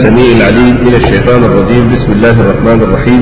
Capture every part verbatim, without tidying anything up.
السميع العليم من الشيطان الرجيم. بسم الله الرحمن الرحيم.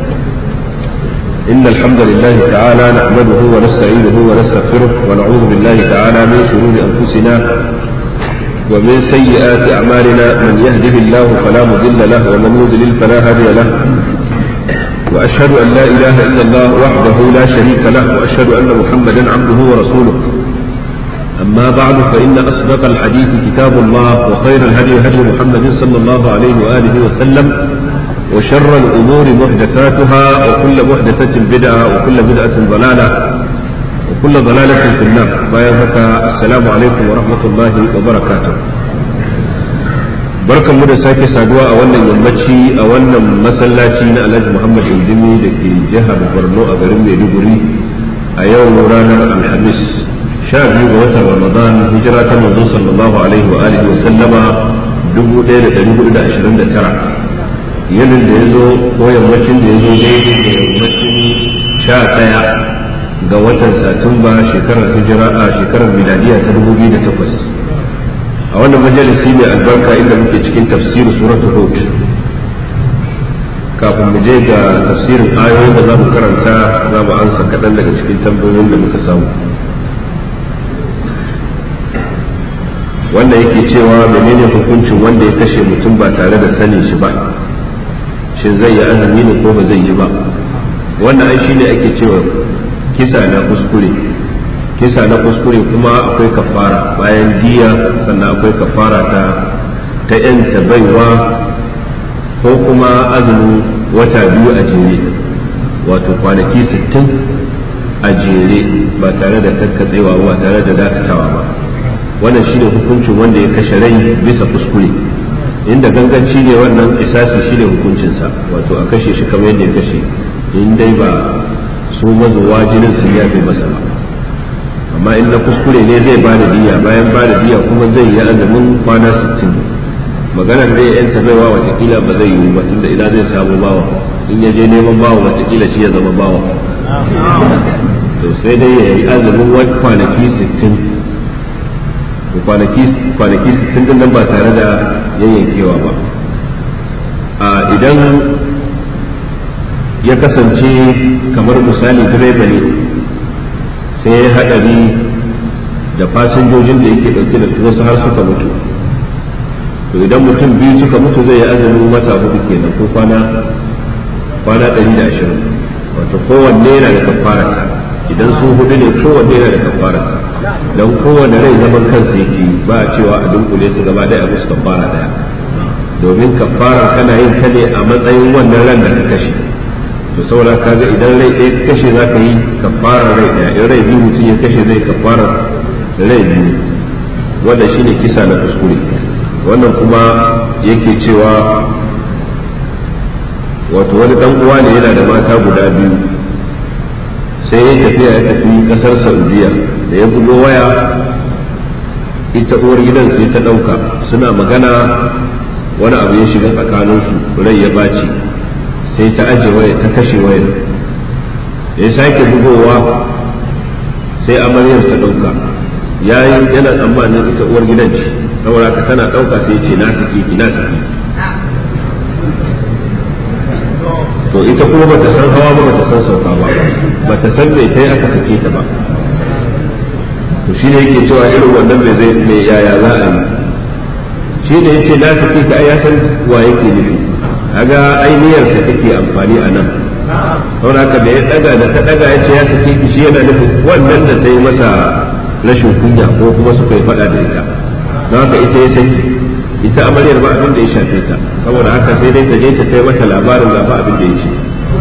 إن الحمد لله تعالى نحمده ونستعينه ونستغفره ونعوذ بالله تعالى من شرور أنفسنا ومن سيئات أعمالنا. من يهده الله فلا مضل له ومن يضلل فلا هادي له. وأشهد أن لا إله إلا الله وحده لا شريك له وأشهد أن محمدا عبده ورسوله. أما بعد فإن أصدق الحديث كتاب الله وخير الهدي هدي محمد صلى الله عليه وآله وسلم وشر الأمور محدثاتها وكل محدثة بدعة وكل بدعة ضلالة وكل ضلالة في النار. السلام عليكم ورحمة الله وبركاته. barkan mu da sake saduwa a wannan yammaci a wannan masallaci na Alhaji Muhammad Indimi da ke jihar Borno a garin Maiduguri a yau ranar Alhamis sha biyu ga watan Ramadan hijira ta manzo sallallahu alaihi wa alihi wa sallama dubu ɗaya da ɗari hudu da ashirin da tara. yanin da ya zo ko yammacin da ya zo daidai da yammacin sha ɗaya ga watan Satumba shekarar hijira a shekarar miladiya ta dubu biyu da takwas. a wannan majalisi mai albarka inda muke cikin tafsirin suratul Hud. kafin mu je ga tafsirin ayoyin da za mu karanta za mu ansa kaɗan daga cikin tambayoyin da muka samu. wanda yake cewa menene hukuncin wanda ya kashe mutum ba tare da sanin shi ba, shin zai yi azumi ne ko ba zai yi ba? wannan ai shine ake cewa kisa na kuskure. kisa na kuskure kuma akwai kafara bayan diya, sannan akwai kafara ta ta yanta baiwa ko kuma azumin wata biyu a jere, wato kwanaki sittin a jere ba tare da kakkatsewa ba tare da dakatawa ba. wannan shine hukuncin wanda ya kashe rai bisa kuskure. inda ganganci ne wannan kisasi shine hukuncinsa, wato a kashe shi kamar yadda ya kashe, in dai ba su mazuwa jinin sun yafe masa ba. amma in na kuskure ne zai ba da diya, bayan ba da diya kuma zai yi azumin kwana sittin. maganar zai yanta baiwa watakila ba zai yi ba, tunda ina zai samu bawa, in ya je neman bawa watakila shi ya zama bawa. to sai dai ya yi azumin wani kwanaki sittin, kwanaki sittin din nan ba tare da yayyankewa ba. a idan ya kasance kamar misali direba ne sai ya haɗari da fasinjojin da yake ɗauke da wasu har suka mutu, to idan mutum biyu suka mutu zai yi azumin wata hudu kenan ko kwana kwana ɗari da ashirin, wato kowanne yana da kafararsa. idan su hudu ne kowanne yana da kafararsa, don kowanne rai zaman kansa yake ba a cewa a dunkule su gaba ɗaya a musu kafara ɗaya, domin kafarar kana yin ta ne a matsayin wannan ran da ka kashe. to saboda kaga idan rai ɗaya ka kashe za ka yi kafarar rai ɗaya, in rai biyu mutum ya kashe zai kafarar rai biyu. wanda shine kisa na kuskure. wannan kuma yake cewa wato wani dan uwa ne yana da mata guda biyu, sai ya tafiya ya tafi kasar Saudiya, da ya bugo waya ita uwar gidan sai ta dauka, suna magana wani abu ya shiga tsakaninsu, rai ya baci, sai ta aje waya ta kashe wayar. ya sake bugowa sai amaryar ta dauka, yayin yana tsammanin ita uwar gidan ce, saboda ka tana dauka sai ce na saki ki na saki. to ita kuma bata san hawa ba bata san sauka ba, bata san me ta yi aka sake ta ba. to shi ne yake cewa irin wannan mai zai mai yaya za a yi. shi ne yake na sake ka, ya san wa yake nufi, kaga ainihiyar sa take amfani a nan. saboda haka da ya daga da ta daga yace ya sake ki, shi yana nufin wannan da ta yi masa rashin kunya ko kuma suka yi faɗa da ita, don haka ita ya saki. ita amaryar ba abin da ya shafe ta, saboda haka sai dai ta je ta kai mata labarin ga ba abin da ya ce.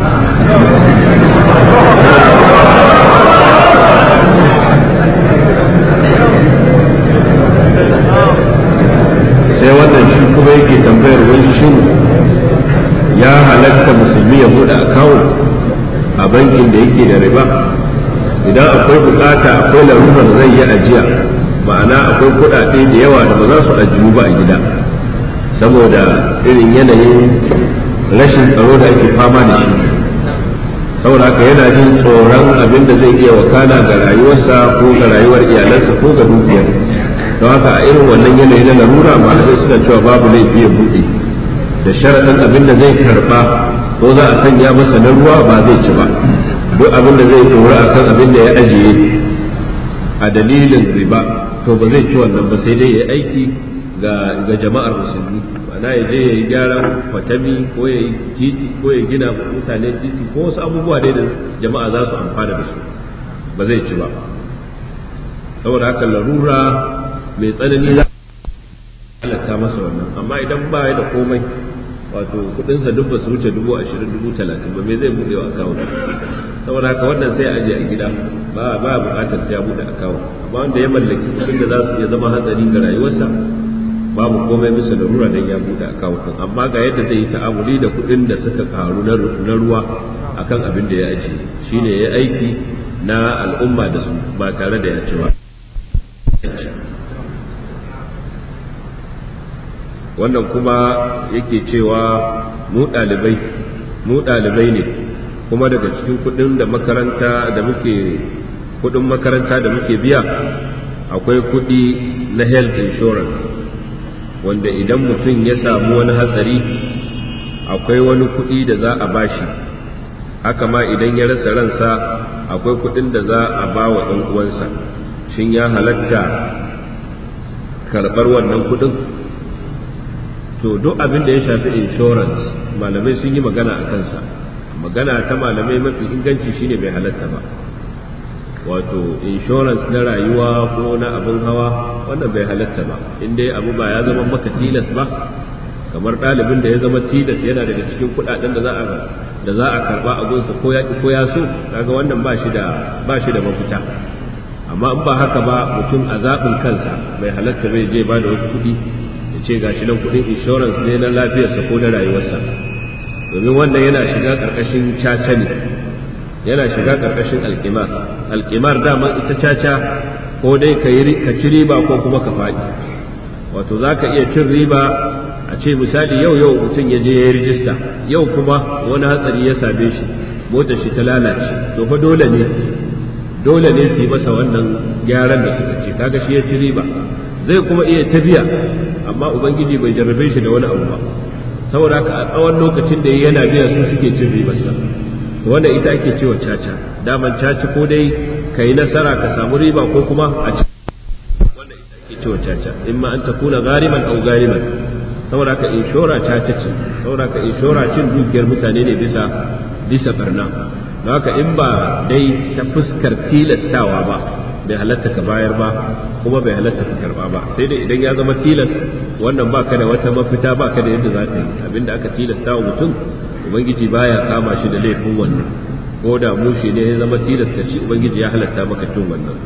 sai wannan shi kuma yake tambayar wani shin ya halatta musulmi ya bude akawun a bankin da yake da riba idan akwai bukata, akwai larurar zai yi ajiya, ma'ana akwai kuɗaɗe da yawa da ba za su ajiyu ba a gida saboda irin yanayin rashin tsaro da ake fama da shi. saboda haka yana jin tsoron abin da zai iya wakana ga rayuwarsa ko ga rayuwar iyalansa ko ga dukiyar. don haka a irin wannan yanayi na larura malamai suna cewa babu laifi ya buɗe da sharaɗin abin da zai karɓa ko za a sanya masa na ruwa ba zai ci ba. Duk abin da zai ɗora a kan abin da ya ajiye a dalilin riba to ba zai ci wannan ba, sai dai ya aiki ga jama'ar musulmi, ma'ana ya je ya yi gyaran kwatami ko ya yi titi ko ya gina mutane titi ko wasu abubuwa dai da jama'a za su amfana da su, ba zai ci ba. Saboda haka larura mai tsanani za a halatta masa wannan, amma idan ba ya da komai wato kudinsa duk ba su wuce dubu ashirin dubu talatin ba, me zai buɗe wa akawun? Saboda haka wannan sai a ajiye a gida, ba ba buƙatar sai ya buɗe akawun. Amma wanda ya mallaki kudin da za su iya zama hatsari ga rayuwarsa, babu komai bisa larura dan ya buɗe akawun. Amma ga yadda zai yi ta'amuli da kudin da suka karu na ruwa akan abin da ya ajiye, shine ya aiki na al'umma da su ba tare da ya ci ba. Wannan kuma yake cewa mu ɗalibai mu ɗalibai ne, kuma daga cikin kuɗin da makaranta da muke kuɗin makaranta da muke biya akwai kuɗi na health insurance, wanda idan mutum ya samu wani hatsari akwai wani kuɗi da za a bashi, haka ma idan ya rasa ransa akwai kuɗin da za a ba wa ɗan uwansa. Shin ya halatta karɓar wannan kuɗin? To duk abin da ya shafi insurance malamai sun yi magana a kansa. Magana ta malamai mafi inganci shine bai halatta ba. Wato insurance na rayuwa ko na abin hawa wannan bai halatta ba, in dai abu ba ya zama maka tilas ba, kamar ɗalibin da ya zama tilas yana daga cikin kuɗaɗen da za a da za a karɓa a gunsa ko ya ko ya so, kaga wannan ba shi da ba shi da mafita. Amma in ba haka ba, mutum a zaɓin kansa bai halatta bai je ba da wasu kuɗi ya ce gashi nan kuɗin insurance ne na lafiyarsa ko na rayuwarsa, domin wannan yana shiga ƙarƙashin caca ne, yana shiga ƙarƙashin alƙimar. Alƙimar dama ita caca ko dai ka ci riba ko kuma ka faɗi. Wato za ka iya cin riba, a ce misali yau yau mutum ya je ya yi rijista, yau kuma wani hatsari ya same shi, motar shi ta lalace, to fa dole ne dole ne su yi masa wannan gyaran da suka ce, kaga shi ya ci riba. Zai kuma iya tafiya, amma ubangiji bai jarrabe shi da wani abu ba, saboda haka a tsawon lokacin da yana biya su suke cin ribarsa. To wanda ita ake cewa caca. Daman caci ko dai ka yi nasara ka samu riba ko kuma a ci, wanda ita ake cewa caca, in ma an ta kuna gariman au gariman. Saboda haka inshora caca ce, saboda haka inshora cin dukiyar mutane ne bisa bisa barna. Don haka in ba dai ta fuskar tilastawa ba, bai halatta ka bayar ba, kuma bai halatta ka karba ba, sai dai idan ya zama tilas, wannan baka da wata mafita, baka da yadda za ka yi. Abinda aka tilasta wa mutum, ubangiji baya kama shi da laifin wannan, ko da mushi ne ya zama tilas ka ci, ubangiji ya halatta maka cin wannan.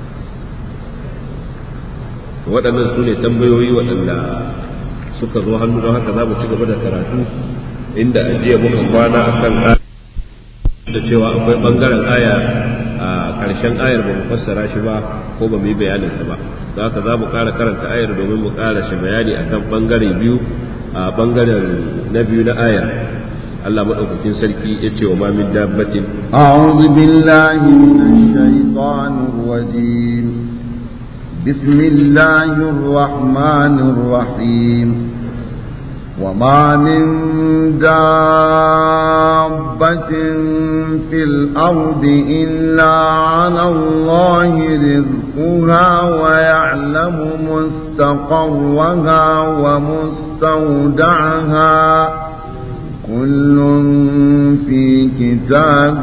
Waɗannan su ne tambayoyi waɗanda suka zo hannu, don haka za mu ci gaba da karatu inda ajiya muka kwana akan da cewa akwai ɓangaren aya a ƙarshen ayar ba mu fassara shi ba ko ba mu yi bayaninsa ba, za ka za mu ƙara karanta ayar domin mu ƙara shi bayani a kan ɓangare biyu, a ɓangaren na biyu na ayar. Allah maɗaukakin sarki ya ce wa ma min dabbatin. A'udhu billahi minash shaitanir rajim. Bismillahir rahmanir rahim. وما من دابة في الأرض إلا على الله رزقها ويعلم مستقرها ومستودعها كل في كتاب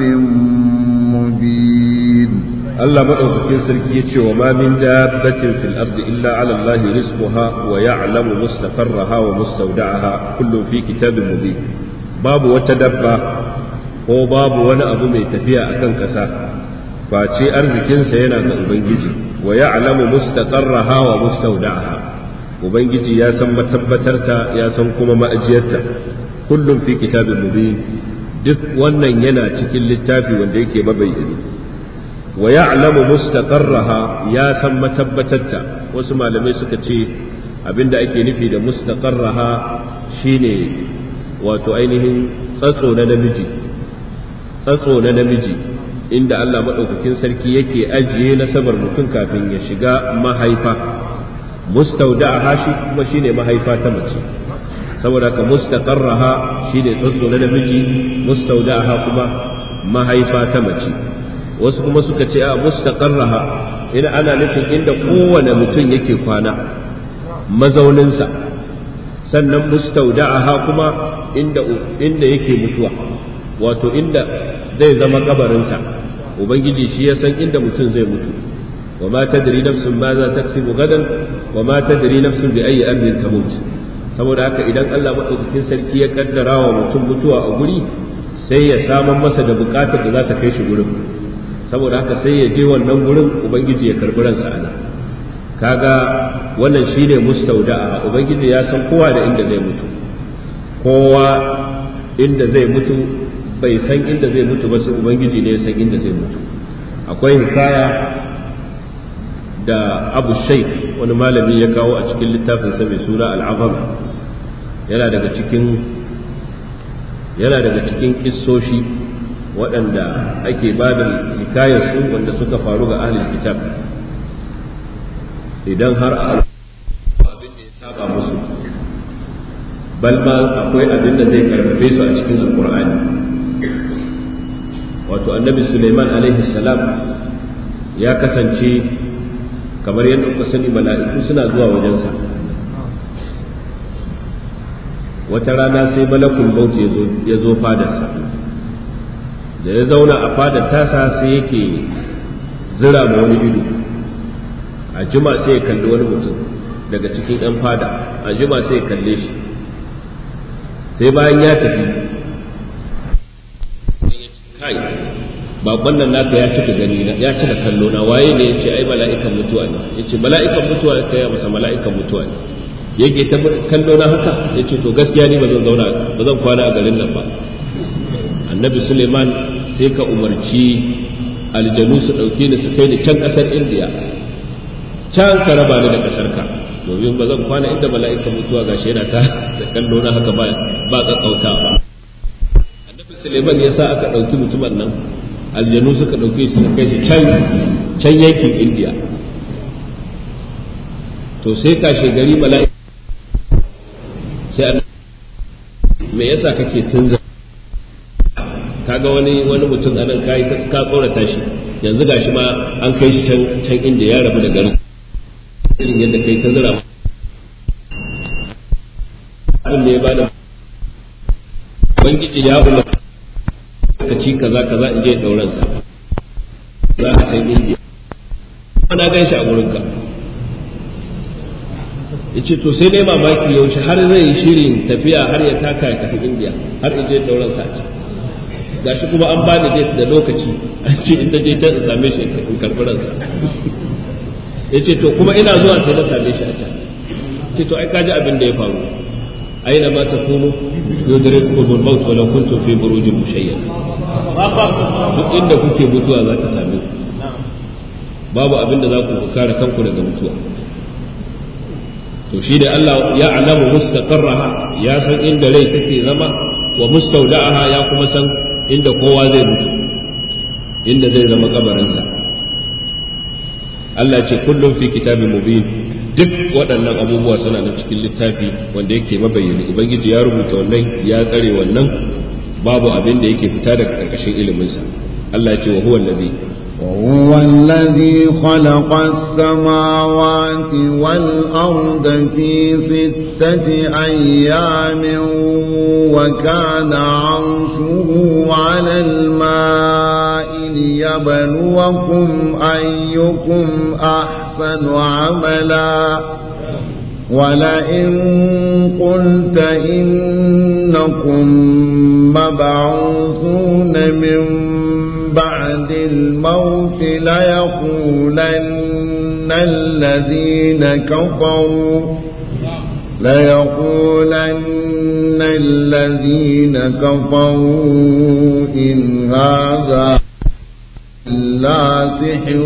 مبين. Allah maɗaukakin sarki ya ce wa ma min dabbatin fil ardi illa ala Allah rizquha wa ya'lamu mustaqarraha wa mustawda'aha kullun fi kitabin mubin. Babu wata dabba ko babu wani abu mai tafiya akan ƙasa face arzikinsa yana ga Ubangiji, wa ya'lamu mustaqarraha wa mustawda'aha. Ubangiji ya san matabbatarta, ya san kuma ma'ajiyarta. Kullun fi kitabin mubin. Duk wannan yana cikin littafi wanda yake mabayyani. wa ya'lamu mustaqarraha, ya san matabbatarta. Wasu malamai suka ce abinda ake nufi da mustaqarraha shine wato ainihin tsatso na namiji tsatso na namiji inda Allah madaukakin sarki yake ajiye nasabar mutum kafin ya shiga mahaifa. Mustawda'aha shi kuma shine mahaifa ta mace, saboda ka mustaqarraha shine tsotso na namiji, mustaudaha kuma mahaifa ta mace. Wasu kuma suka ce a mustaqarraha ina ana nufin inda kowane mutum yake kwana mazauninsa, sannan mustaudaha kuma inda inda yake mutuwa, wato inda zai zama kabarinsa. Ubangiji shi ya san inda mutum zai mutu. wa ma tadri nafsun ma za taksibu gadan wa ma tadri nafsun bi ayyi ardin tamut. saboda haka idan Allah madaukakin sarki ya kaddara wa mutum mutuwa a guri, sai ya saman masa da bukatar da za ta kai shi gurin. saboda haka sai ya je wannan gurin, ubangiji ya karbi ransa ana. kaga wannan shine mustauda'a. ubangiji ya san kowa da inda zai mutu, kowa inda zai mutu bai san inda zai mutu ba, sai ubangiji ne ya san inda zai mutu. akwai hikaya da Abu Shaykh wani malami ya kawo a cikin littafin sa mai suna Al-Azam. yana daga cikin yana daga cikin kissoshi waɗanda ake ba da hikayar su wanda suka faru ga ahlul kitab. idan har abin da ya saba musu, bal ma akwai abin da zai karfafe su a cikin alqur'ani. wato annabi Sulaiman alaihi salam ya kasance kamar yadda kuka sani, mala'iku suna zuwa wajensa. wata rana sai malakul maut ya zo fadarsa. da ya zauna a fadar tasa sai yake zira ma wani ido. a jima sai ya kalli wani mutum daga cikin ɗan fada, a jima sai ya kalle shi. sai bayan ya tafi, kai babban nan naka ya cika gani na, ya cika kallo na, waye ne? yace ai mala'ikan mutuwa ne. yace mala'ikan mutuwa ne? kai masa mala'ikan mutuwa ne. yake ta kallo na haka, yace to gaskiya ni bazan zauna bazan kwana a garin nan ba. annabi Suleiman sai ka umarci aljanu su dauke ni su kai ni can kasar Indiya, can ka raba ni da kasar ka, domin bazan kwana inda mala'ikan mutuwa gashi yana ta da kallo na haka ba ba kakkautawa. annabi Suleiman ya sa aka dauki mutumin nan, aljanu suka ɗauke shi suka kai shi can can yankin Indiya. to sai kashe gari mala'ika sai me yasa kake tunza, kaga wani wani mutum anan kai ka tsorata shi, yanzu gashi ma an kai shi can can Indiya, ya rabu da garin. irin yadda kai ta zira abin da ya bada ubangiji ya umarta ka ci kaza kaza in je dauran sa, za ka kai Indiya. ana gan shi a gurin ka. yace to sai dai mamaki yaushe har zai yi shirin tafiya har ya taka ya tafi Indiya, har in je dauran sa ci. gashi kuma an bani date da lokaci, an ce in da je ta same shi in karbi ransa. yace to kuma ina zuwa sai na same shi a can. ce to ai kaji abin da ya faru, aina ma takunu yudrikum al-maut wa law kuntum fi burujin mushayyada. duk inda kuke mutuwa za ta same ku, babu abin da za ku kare kanku daga mutuwa. to shi da Allah ya alamu mustaqarraha, ya san inda rai take zama, wa mustawda'aha, ya kuma san inda kowa zai mutu, inda zai zama kabarinsa. Allah ce kullum fi kitabin mubin, duk waɗannan abubuwa suna nan cikin littafi wanda yake mabayyani. ubangiji ya rubuta wannan, ya tsare wannan, babu abin da yake fita daga ƙarƙashin iliminsa. Allah ya ce wa huwa allazi وهو الذي خلق السماوات والأرض في ستة أيام وكان عرشه على الماء ليبلوكم أيكم أحسن عملا ولئن قلت إنكم مبعوثون من بعد الموت ليقولن الذين كفروا ليقولن الذين كفروا إن هذا إلا سحر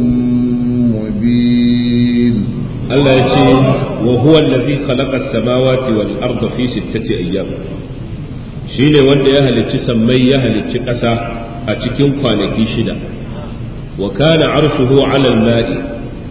مبين. الله يقول وهو الذي خلق السماوات والأرض في ستة أيام. شيني وند يهلك سمي يهلك قسا a cikin kwanaki shida. wa kana arshuhu ala al-ma'i,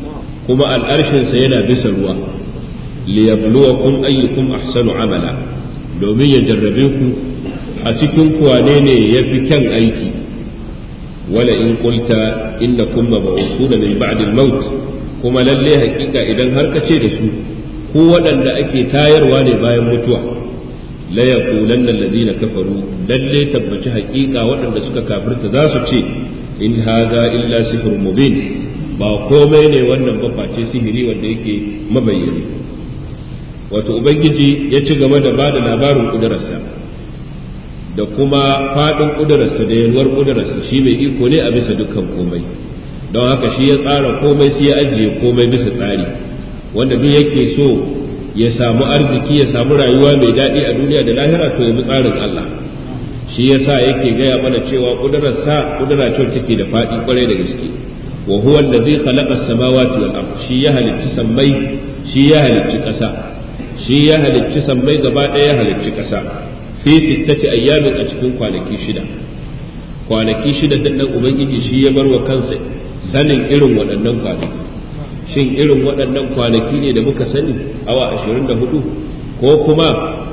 kuma al'arshinsa yana bisa ruwa. liyabluwakum ayyukum ahsanu amala, domin ya jarrabe ku a cikin kuwane ne yafi kyan aiki wala in qulta innakum mab'uthuna min ba'di al-maut kuma lalle hakika idan har ka ce da su ko waɗanda ake tayarwa ne bayan mutuwa la yaqulanna alladhina kafaru lalle tabbaci hakika waɗanda suka kafirta za su ce in hadha illa sihrun mubin ba komai ne wannan ba face sihiri wanda yake mabayyani. Wato ubangiji ya ci gaba da bada labarin kudurarsa da kuma faɗin kudurarsa da yalwar kudurarsa, shi mai iko ne a bisa dukkan komai, don haka shi ya tsara komai sai ya ajiye komai bisa tsari. Wanda duk yake so ya samu arziki ya samu rayuwa mai daɗi a duniya da lahira to ya bi tsarin Allah. Shi yasa yake gaya mana cewa kudurarsa kudura ce take da faɗi kwarai da gaske. wa huwa alladhi khalaqa as-samawati wal ard, shi ya halicci sammai shi ya halicci ƙasa, shi ya halicci sammai gaba ɗaya ya halicci ƙasa fi sittati ayyamin a cikin kwanaki shida. Kwanaki shida din nan ubangiji shi ya bar wa kansa sanin irin waɗannan kwanaki. Shin irin waɗannan kwanaki ne da muka sani awa ashirin da hudu ko kuma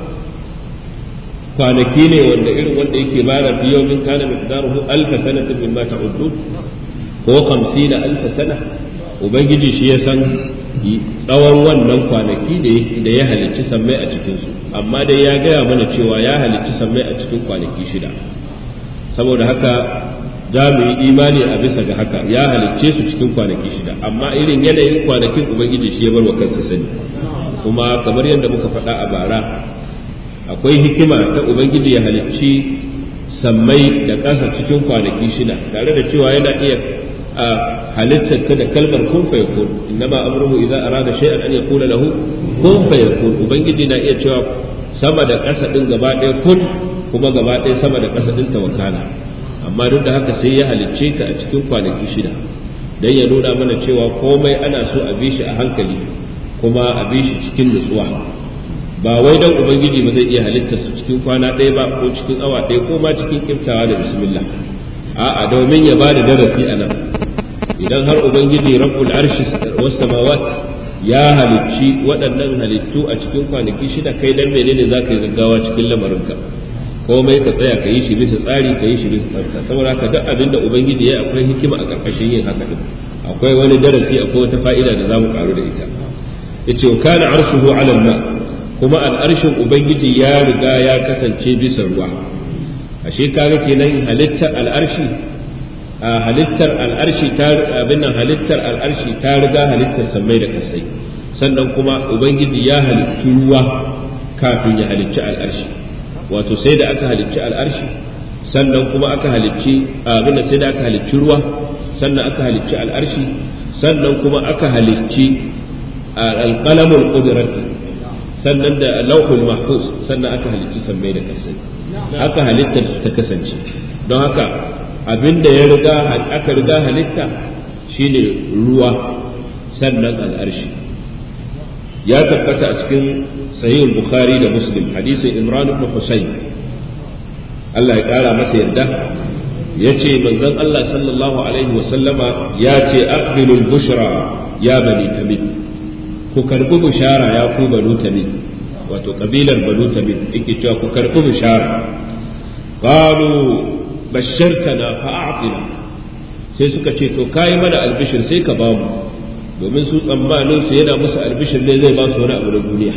kwanaki ne wanda irin wanda yake bara fi yawmin kana miqdaruhu alf sanatin mimma ta'uddun ko hamsin alf sana? Ubangiji shi ya san tsawon wannan kwanaki da ya halicci sammai a cikinsu, amma dai ya gaya mana cewa ya halicci sammai a cikin kwanaki shida. Saboda haka za mu yi imani a bisa ga haka ya halicce su cikin kwanaki shida, amma irin yanayin kwanakin ubangiji shi ya bar wa kansa sani. Kuma kamar yadda muka faɗa a bara, akwai hikima ta ubangiji ya halicci sammai da ƙasa cikin kwanaki shida tare da cewa yana iya a halittar ta da kalmar kun fa yakun, innama amruhu idza arada shay'an an yaqula lahu kun fa yakun. Ubangiji na iya cewa sama da ƙasa din gaba ɗaya kun, kuma gaba ɗaya sama da ƙasa din tawakkala, amma duk da haka sai ya halicce ta a cikin kwanaki shida dan ya nuna mana cewa komai ana so a bi shi a hankali kuma a bi shi cikin nutsuwa. Ba wai dan ubangiji ba zai iya halittar su cikin kwana ɗaya ba ko cikin awa ɗaya ko ma cikin kiftawa da bismillah, a'a domin ya bada darasi a nan. Idan har ubangiji rabbul arshi was samawat ya halicci waɗannan halittu a cikin kwanaki shida, kai dan menene zaka yi gaggawa cikin lamarinka? Komai ka tsaya ka yi shi bisa tsari, ka yi shi bisa tsarta. Saboda haka duk abinda ubangiji ya akwai hikima a ƙarƙashin yin haka din, akwai wani darasi, akwai wata fa'ida da zamu karu da ita. Yace kana arshuhu 'ala al-ma, kuma al'arshin ubangiji ya riga ya kasance bisa ruwa. Ashe kaga kenan halittar al'arshi a halittar al'arshi ta abin nan halittar al'arshi ta riga halittar sammai da kasai, sannan kuma ubangiji ya halicci ruwa kafin ya halicci al'arshi. Wato sai da aka halicci al'arshi sannan kuma aka halicci abin da sai da aka halicci ruwa sannan aka halicci al'arshi sannan kuma aka halicci alqalamul qudrati sannan da lauhul mahfuz sannan aka halicci sammai da kasai. Haka halittar ta kasance. Don haka abinda ya riga aka riga halitta shine ruwa sannan al'arshi. Ya tabbata a cikin sahih bukhari da muslim hadisin imran ibn husayn, Allah ya kara masa yarda, yace manzon Allah sallallahu alaihi wa sallama yace aqbilul bushra ya bani tamim, ku karbi bushara ya ku banu tamim, wato kabilar banu tamim yake cewa ku karbi bushara. Qalu bashartana fa'atina, sai suka ce to kai mana albishir sai ka bamu, domin su tsammanin su yana musu albishir ne zai ba su wani abu na duniya.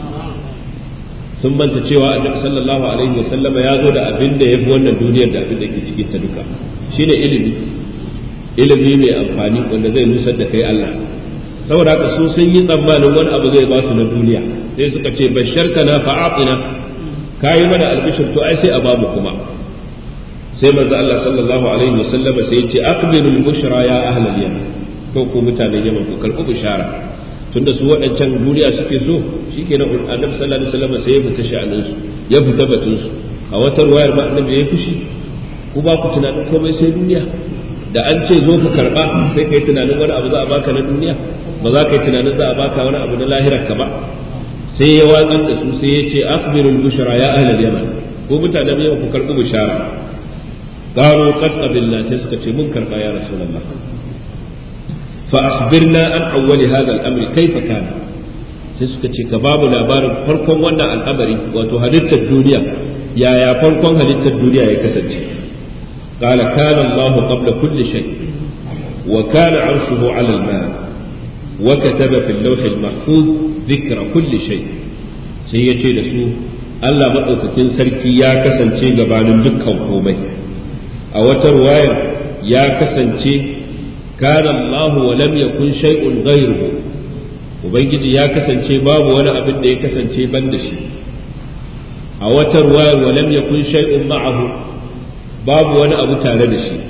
Sun manta cewa annabi sallallahu alaihi wasallama ya zo da abin da yafi wannan duniyar da abin da ke cikin ta duka, shine ilimi, ilimi mai amfani wanda zai nusar da kai Allah. Saboda haka su sun yi tsammanin wani abu zai ba su na duniya, sai suka ce bashartana fa'atina, kai mana albishir to ai sai a bamu kuma. Sai manzo Allah sallallahu alaihi wasallama sai ya ce aqbilul bushra ya ahlal yaman, ko ku mutanen Yaman ku karɓi bishara, tunda su waɗancan duniya suke so. Shikenan annabi sallallahu alaihi wasallam sai ya fita sha'anin su, ya fita batun su. A wata ruwayar ma annabi ya fushi, ku ba ku tunanin komai sai duniya, da an ce zo ku karɓa sai kai tunanin wani abu za a baka na duniya, ba za ka yi tunanin za a baka wani abu na lahirar ka ba. Sai ya watsar da su sai ya ce akhbirul bushra ya ahlal yaman, ko mutanen Yaman ku karɓi bishara. Qalu qad qabilna, sai suka ce mun karɓa ya rasulullah. فأخبرنا عن أول هذا الأمر كيف كان. sai suka ce ka babu labarin farkon wannan al'amari wato halittar duniya yaya farkon halittar duniya ya kasance qala kana Allahu qabla kulli shay wa kana 'arshuhu 'ala al-ma' wa kataba fi al-lawh al-mahfuz dhikra kulli shay sai yace da su Allah madaukakin sarki ya kasance gabanin dukkan komai a wata ruwayar ya kasance kana Allahu wa lam yakun shay'un ghayruhu ubangiji ya kasance babu wani abin da ya kasance ban da shi a wata ruwayar wa lam yakun shay'un ma'ahu babu wani abu tare da shi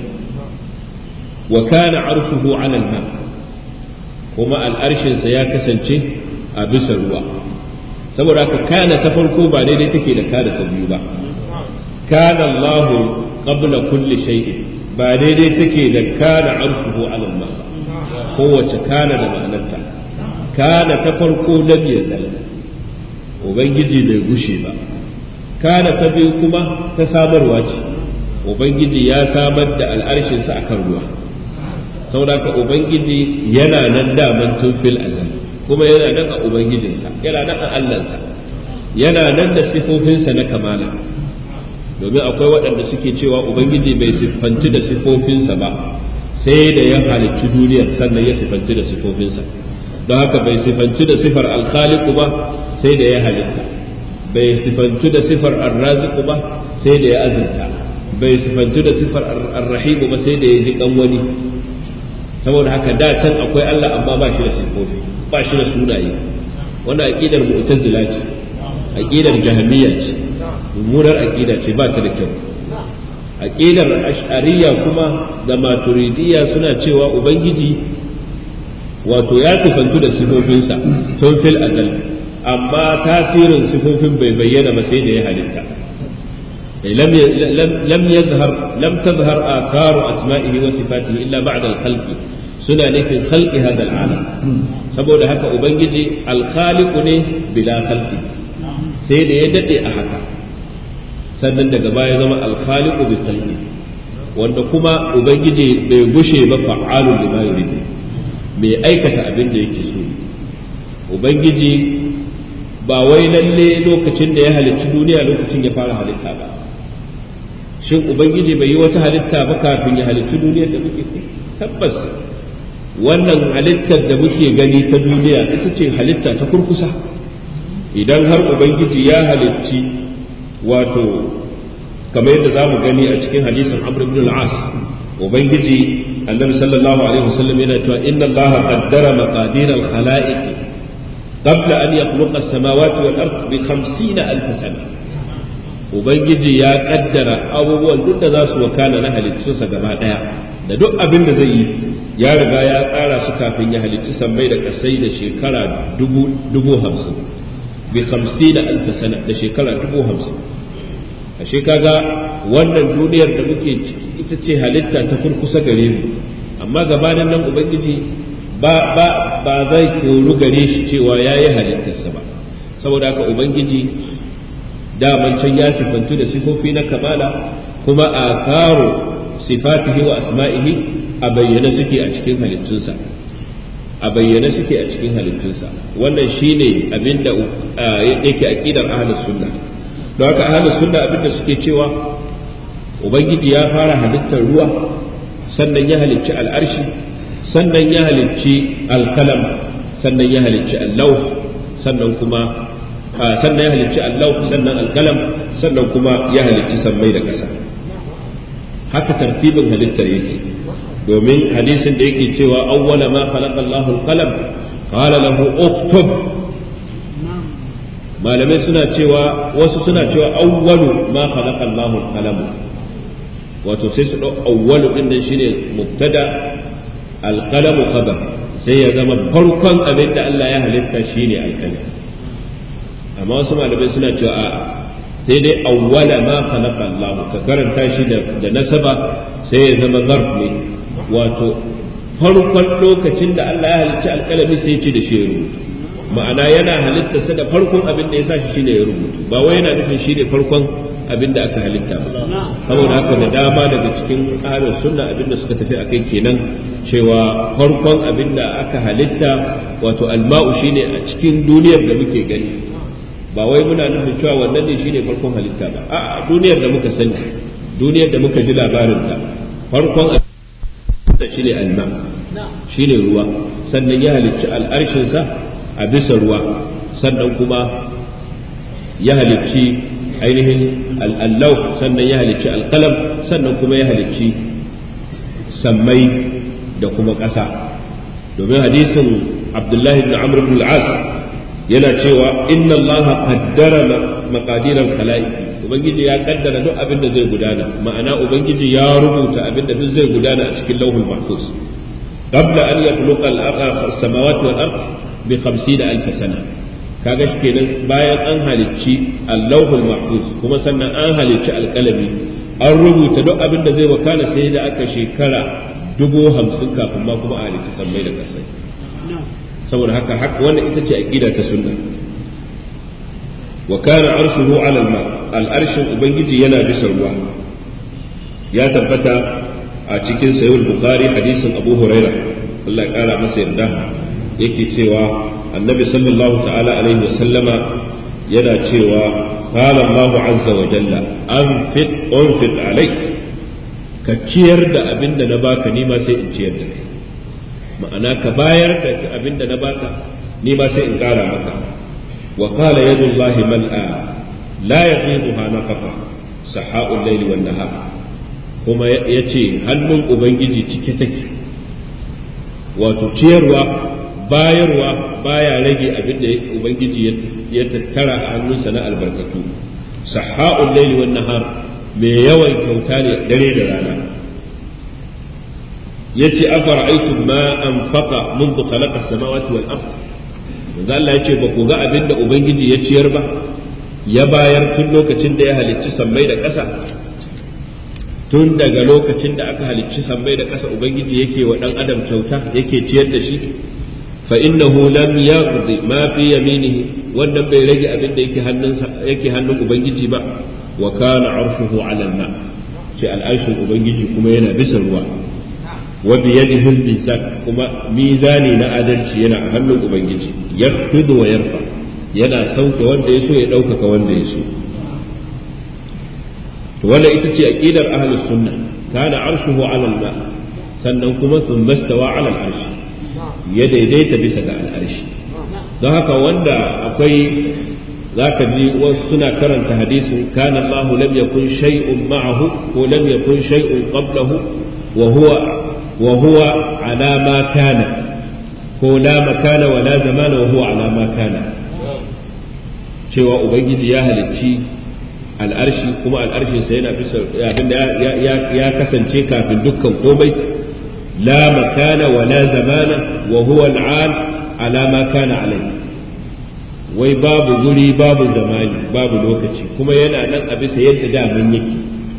wa kana arshuhu 'ala al-ma kuma al'arshin sa ya kasance a bisa ruwa saboda haka kana ta farko ba daidai take da kana ta biyu ba kana Allah qabla kulli shay'in ba daidai take da kana arshuhu 'ala al-ma kowace kana da ma'anarta kana ta farko lam yazal ubangiji bai gushe ba kana ta biyu kuma ta samarwa ce ubangiji ya samar da al'arshinsa akan ruwa saboda ka ubangiji yana nan daman tun fil azal kuma yana nan a ubangijinsa yana nan a allansa yana nan da sifofinsa na kamala domin akwai waɗanda suke cewa ubangiji bai siffanci da sifofinsa ba sai da ya halicci duniyar sannan ya siffanci da sifofinsa don haka bai siffanci da sifar alkhaliqu ba sai da ya halitta bai siffanci da sifar arraziqu ba sai da ya azurta bai siffanci da sifar arrahimu ba sai da ya ji kan wani saboda haka da can akwai Allah amma ba shi da sifofi ba shi da sunaye wannan aqidar mu'tazila ce aqidar jahmiyya ce mummunar aqida ce ba ta da kyau aqidar ash'ariyya kuma da maturidiyya suna cewa ubangiji wato ya sifantu da sifofinsa tun fil azal amma tasirin sifofin bai bayyana ba sai da ya halitta lam lam yadhhar lam tadhhar atharu asma'ihi wa sifatihi illa ba'da al-khalqi suna nufin khalqi hada al-alam saboda haka ubangiji al-khaliqu ne bila khalqi sai da ya dade a haka sannan daga baya zama al-khaliqu bi khalqi wanda kuma ubangiji bai gushe ba fa'alun lima yuridu mai aikata abin da yake so ubangiji ba wai lalle lokacin da ya halicci duniya lokacin ya fara halitta ba shin ubangiji bai yi wata halitta ba kafin ya halicci duniyar da muke tabbas wannan halittar da muke gani ta duniya ita ce halitta ta kurkusa idan har ubangiji ya halicci wato kamar yadda za mu gani a cikin hadisin amr ibn al-as ubangiji annabi sallallahu alaihi wasallam yana cewa inna allaha qaddara maqadir al-khalaiq qabla an yakhluqa as-samawati wal ard bi khamsina alf sana ubangiji ya kaddara abubuwan duk da za su wakana na halittunsa gaba daya da duk abin da zai yi ya riga ya tsara su kafin ya halicci sammai da kasai da shekara dubu dubu hamsin bi khamsina alf sana da shekara dubu hamsin ashe kaga wannan duniyar da muke ciki ita ce halitta ta kurkusa gare mu amma gabanin nan ubangiji ba ba ba zai koru gare shi cewa yayi halittarsa ba saboda haka ubangiji daman can ya sifantu da sifofi na kamala kuma a karo sifatihi wa asma'ihi a bayyana suke a cikin halittunsa a bayyana suke a cikin halittunsa wannan shine abinda yake aqidar ahlus sunna don haka ahlus sunna abinda suke cewa ubangiji ya fara halittar ruwa sannan ya halicci al'arshi sannan ya halicci alkalam sannan ya halicci allau sannan kuma sannan ya halicci allau sannan alkalam sannan kuma ya halicci sammai da ƙasa haka tartibin halittar yake domin hadisin da yake cewa awwala ma khalaqa Allahu al-qalam qala lahu uktub malamai suna cewa wasu suna cewa awwalu ma khalaqa Allahu al-qalam wato sai su dau awwalu din nan shine mubtada al-qalam khabar sai ya zama farkon abin da Allah ya halitta shine al-qalam amma wasu malamai suna cewa a sai dai awwala ma khalaqa Allah ka karanta shi da nasaba sai ya zama zarf ne wato farkon lokacin da Allah ya halicci alƙalami sai ya ce da shi ya rubutu ma'ana yana halittarsa da farkon abin da ya sa shi shine ya rubutu ba wai yana nufin shi ne farkon abin da aka halitta ba saboda haka da dama daga cikin ahlus sunna abin da suka tafi akai kenan cewa farkon abin da aka halitta wato alma'u shine a cikin duniyar da muke gani, ba wai muna nufin cewa wannan ne shine farkon halitta ba, a duniyar da muka sani, duniyar da muka ji labarin ta, farkon halitta shine alma, shine ruwa, sannan ya halicci al'arshin sa a bisa ruwa, sannan kuma ya halicci ainihin al'allau, sannan ya halicci alqalam, sannan kuma ya halicci sammai da kuma ƙasa. Domin hadisin Abdullahi ibn Amr ibn al-As yana cewa inna Allah qaddara maqadir al-khalaiq, ubangiji ya kaddara duk abin da zai gudana, ma'ana ubangiji ya rubuta abin da duk zai gudana a cikin lauhul mahfuz qabla an yakhluqa as-samawati wal ard bi khamsina alf sana. kaga kenan bayan an halicci al-lauhul mahfuz kuma sannan an halicci alkalami, an rubuta duk abin da zai wakana sai da aka shekara dubu hamsin kafin ma kuma a halitta sammai da kasai. saboda haka haka wannan ita ce aqida ta sunna. wa kana arshuhu ala al-ma, al-arshin ubangiji yana bisa ruwa. ya tabbata a cikin sahih bukhari hadisin abu huraira Allah ya kara masa yarda yake cewa annabi sallallahu ta'ala alaihi wa sallama yana cewa qala Allah azza wa jalla anfiq unfiq alayk, ka ciyar da abin da na baka ni ma sai in ciyar da kai, ma'ana ka bayar da abin da na baka ni ma sai in kara maka. wa qala yadullahi mal'a la yaghibuha nafaqa saha'ul layli wan nahar, kuma yace hannun ubangiji cike take, wato ciyarwa bayarwa baya rage abin da ubangiji ya tattara a hannunsa na albarkatu. saha'ul layli wan nahar, mai yawan kyauta ne dare da rana. yace afara'aytum ma anfaqa منذ خلق السماوات والارض, manzo Allah yace ba ku ga abin da ubangiji ya ciyar ba, ya bayar tun lokacin da ya halicci sammai da ƙasa. tun daga lokacin da aka halicci sammai da ƙasa ubangiji yake wa dan adam kyauta, yake ciyar da shi. fa innahu lam yaghdi ma fi yaminihi, wannan bai rage abin da yake hannunsa yake hannun ubangiji ba. wa kana arshuhu ala al-ma, ce al'arshin ubangiji kuma yana bisa ruwa. wa bi yadihi al-mizan, kuma mizani na adalci yana a hannun ubangiji. yakhfidu wa yarfa, yana sauke wanda ya so ya ɗaukaka wanda ya so. to wannan ita ce aqidar ahlus sunna, kana arshuhu ala al-ma, sannan kuma thumma stawa ala al-arshi, ya daidaita bisa ga al-arshi. don haka wanda akwai zaka ji wasu suna karanta hadisin kana Allah lam yakun shay'un ma'ahu ko lam yakun shay'un qablahu wa huwa wa huwa ala ma kana, ko la makana wa la zamana wa huwa ala ma kana, cewa ubangiji ya halicci al'arshi kuma al'arshin sa yana bisa abinda ya kasance kafin dukkan komai. la makana wa la zamana wa huwa al'al ala ma kana alayhi, wai babu guri babu zamani babu lokaci kuma yana nan a bisa yadda daman yake.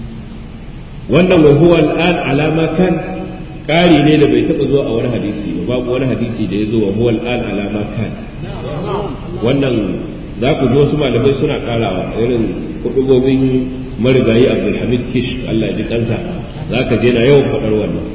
wannan wa huwa al'an alama kan ƙari ne da bai taɓa zuwa a wani hadisi ba, babu wani hadisi da ya zo wa huwa al'an alama kan. wannan za ku ji wasu malamai suna ƙarawa, irin kudubobin marigayi Abdulhamid Kish Allah ya ji kansa, za ka je na yawan faɗar wannan.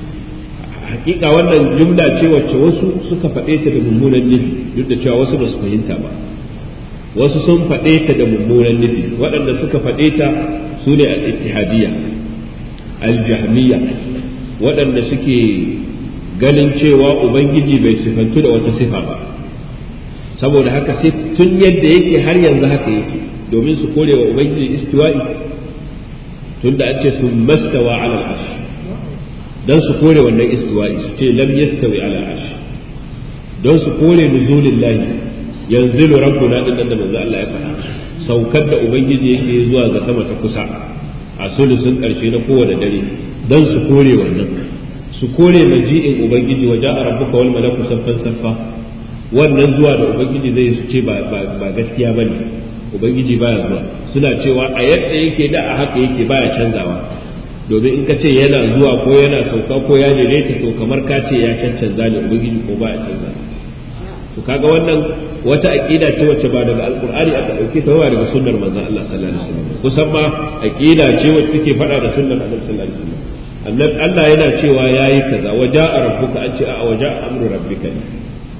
hakika wannan jumla ce wacce wasu suka faɗe ta da mummunan nufi, duk da cewa wasu ba su fahimta ba. wasu sun faɗe ta da mummunan nufi, waɗanda suka faɗe ta su ne al-ittihadiyya al-jahmiyya, waɗanda suke ganin cewa ubangiji bai sifantu da wata sifa ba, saboda haka sai tun yadda yake har yanzu haka yake, domin su kore wa ubangiji istiwa'i, tunda an ce sun mastawa ala al-arsh, dan su kore wannan istiwa'i, su ce lam yastawi ala al-arsh, don su kore nuzulillahi, yanzilu rabbuna din da manzo Allah ya faɗa, saukar da ubangiji yake zuwa ga sama ta kusa a sulusun karshe na kowane dare, dan su kore wannan, su kore maji'in ubangiji wa ja'a rabbuka wal malaku saffan saffa, wannan zuwa da ubangiji zai su ce ba gaskiya bane, ubangiji baya zuwa. suna cewa a yadda yake da a haka yake baya canzawa, domin in ka ce yana zuwa ko yana sauka ko ya daidaita to kamar ka ce ya cancanza ne, ubangiji ko baya canza. to kaga wannan wata aqida ce wacce ba daga alqur'ani aka dauke ta ba daga sunnar manzon Allah sallallahu alaihi wasallam, kusan ma aqida ce wacce take fada da sunnar Annabi sallallahu alaihi wasallam. annabi Allah yana cewa yayi kaza waja'a rabbuka an ce a waja'a amru rabbika ne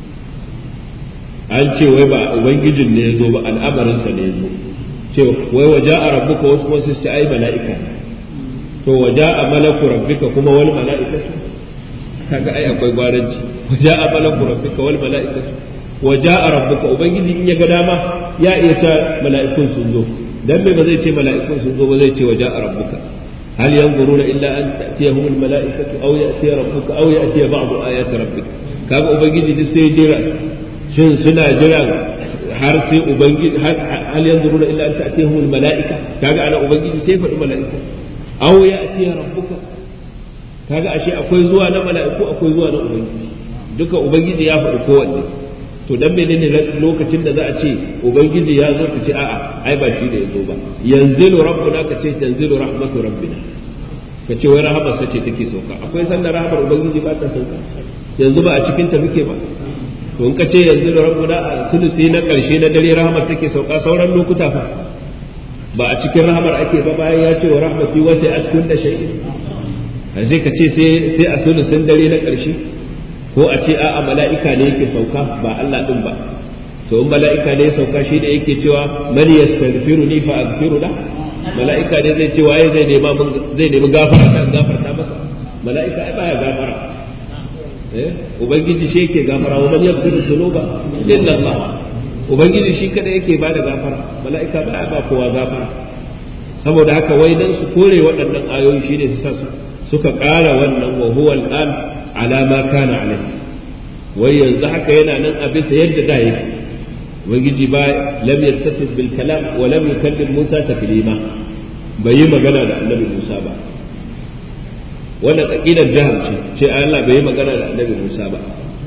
an ce wai ba ubangijin ne yazo ba al'amarin sa ne yazo ce wai waja'a rabbuka wasu wasu su ai mala'ika to waja'a malaku rabbika kuma wal mala'ikatu kaga ai akwai gwaranci waja'a malaku rabbika wal mala'ikatu waja'a rabbuka ubangiji in ya ga dama ya iya ta mala'ikun sun zo dan me ba zai ce mala'ikun sun zo ba zai ce waja'a rabbuka hal yanzuruna illa an ta'tiyahum al mala'ikatu aw ya'tiya rabbuka aw ya'tiya ba'du ayati rabbika kaga ubangiji duk sai jira shin suna jira har sai ubangiji hal yanzuruna illa an ta'tiyahum al mala'ika kaga ana ubangiji sai faɗi mala'ika aw ya'tiya rabbuka kaga ashe akwai zuwa na mala'iku akwai zuwa na ubangiji duka ubangiji ya faɗi kowanne to dan menene lokacin da za a ce ubangiji ya zo ka ce a'a ai ba shi da yazo ba yanzilu rabbuna ka ce tanzilu rahmatu rabbina ka ce wai rahmar sa ce take sauka akwai sanda rahmar ubangiji ba ta sauka yanzu ba a cikin ta muke ba to in ka ce yanzilu rabbuna a sulusi na karshe na dare rahmar take sauka sauran lokuta fa ba a cikin rahmar ake ba bayan ya ce wa rahmati wasi'at kulli shay'in sai ka ce sai sai a sulusin dare na karshe ko a ce a'a mala'ika ne yake sauka ba Allah din ba to in mala'ika ne ya sauka shi da yake cewa man yastaghfiruni fa aghfiru la mala'ika ne zai ce waye zai nema mun zai nemi gafara kan gafarta masa mala'ika ai baya gafara eh ubangiji shi yake gafara wa man yaghfiru dhunuba illa Allah ubangiji shi kada yake bada gafara mala'ika baya ba kowa gafara saboda haka wai dan su kore waɗannan ayoyi shine su sa su suka ƙara wannan wa huwa al-an ala ma kana alai wai yanzu haka yana nan a bisa yadda da yake ubangiji ba lam yattasif bil kalam wa lam yukallim Musa taklima bai yi magana da annabi Musa ba wannan aqidar jaham ce ce Allah bai yi magana da annabi Musa ba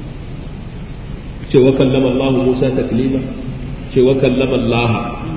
ce wa kallama Allah Musa taklima ce wa kallama Allah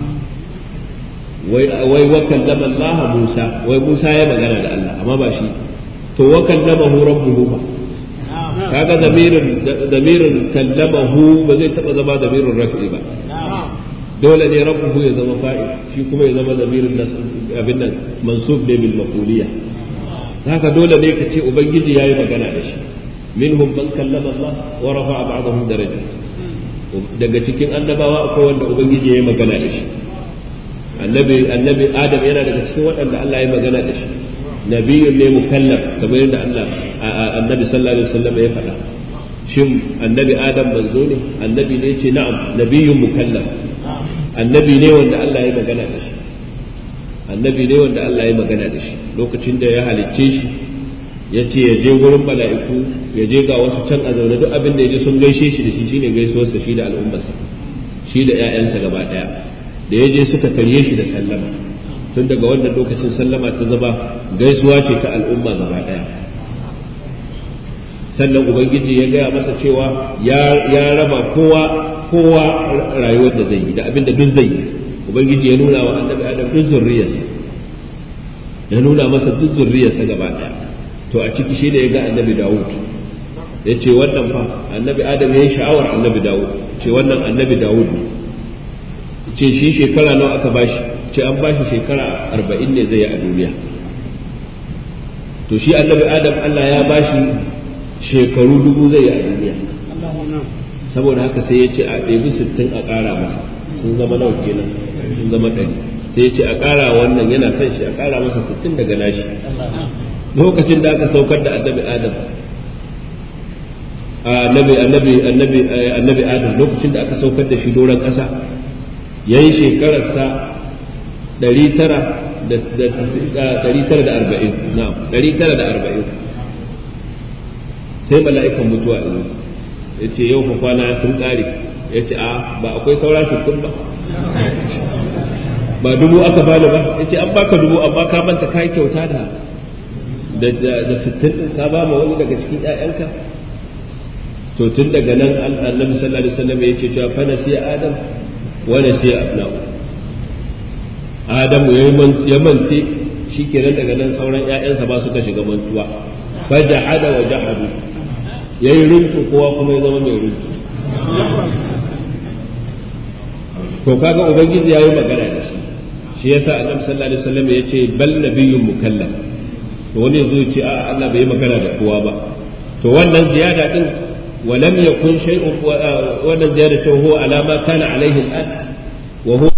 wai wai wa kallama Allah Musa wai Musa ya magana da Allah amma ba shi to wa kallamahu rabbuhu ba kaga damirin damirin kallamahu ba zai taba zama damirin raf'i ba dole ne rabbuhu ya zama fa'il shi kuma ya zama damirin nas abin nan mansub ne bil maquliyya haka dole ne ka ce ubangiji yayi magana da shi minhum man kallama Allah wa rafa'a ba'dahum darajat daga cikin annabawa akwai wanda ubangiji yayi magana da shi annabi annabi adam yana daga cikin waɗanda Allah ya magana da shi nabiyyun ne mukallaf kamar yadda Allah annabi sallallahu alaihi wasallam ya faɗa shin annabi adam manzo ne annabi ne ce na'am nabiyyun mukallaf annabi ne wanda Allah ya magana da shi annabi ne wanda Allah ya magana da shi lokacin da ya halicce shi ya ce ya je gurin mala'iku ya je ga wasu can a zaune duk abin da ya je sun gaishe shi da shi shine gaisuwarsa shi da al'ummarsa shi da ƴaƴansa gaba ɗaya da ya je suka tarye shi da sallama tun daga wannan lokacin sallama ta zama gaisuwa ce ta al'umma gaba daya sannan ubangiji ya gaya masa cewa ya raba kowa kowa rayuwar da zai yi da abin da duk zai yi ubangiji ya nuna wa annabi adam duk zurriyarsa ya nuna masa duk zurriyarsa gaba daya to a ciki shi da ya ga annabi dawud ya ce wannan fa annabi adam ya yi sha'awar annabi dawud ce wannan annabi dawud ne ce shi shekara nawa aka bashi ce an bashi shekara arba'in ne zai yi a duniya to shi annabi adam Allah ya bashi shekaru dubu zai yi a duniya saboda haka sai ya ce a ɗebi sittin a ƙara masa sun zama nawa kenan sun zama ɗari sai ya ce a ƙara wannan yana son shi a ƙara masa sittin daga nashi lokacin da aka saukar da annabi adam annabi annabi annabi annabi adam lokacin da aka saukar da shi doron ƙasa yayi shekararsa ɗari tara da ɗari tara da arba'in na'am ɗari tara da arba'in sai mala'ikan mutuwa ɗin ya ce yau fa kwana sun ƙare ya ce a ba akwai saura sittin ba ba dubu aka bani ba ya ce an baka dubu amma ka manta kai kyauta da da sittin ɗin ka ba ma wani daga cikin ƴaƴanka to tun daga nan annabi sallallahu alaihi wasallam ya ce cewa fa nasiya adam wa nasiya abna'u adamu ya mance shikenan daga nan sauran ƴaƴansa ba suka shiga mantuwa fa jahada wa jahadu yayi runtu kowa kuma ya zama mai runtu to kaga ubangiji yayi magana da shi shi yasa annabi sallallahu alaihi wasallam ya ce bal nabiyyun mukallaf to wani yazo ya ce a Allah bai magana da kowa ba to wannan ziyada din walam yakun shay'un wannan ziyada ta huwa alama kana alaihi al'an wa huwa